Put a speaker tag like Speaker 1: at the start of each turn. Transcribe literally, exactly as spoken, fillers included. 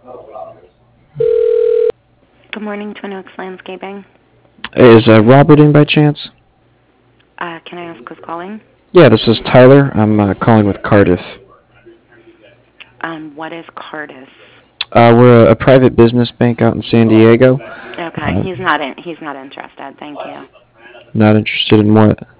Speaker 1: Good morning, Twin Oaks Landscaping.
Speaker 2: Is uh, Robert in by chance?
Speaker 1: Uh, can I ask who's calling?
Speaker 2: Yeah, this is Tyler. I'm uh, calling with Cardiff.
Speaker 1: Um, what is Cardis?
Speaker 2: Uh, we're a, a private business bank out in San Diego.
Speaker 1: Okay,
Speaker 2: Uh,
Speaker 1: he's not in. He's not interested. Thank you.
Speaker 2: not interested in what?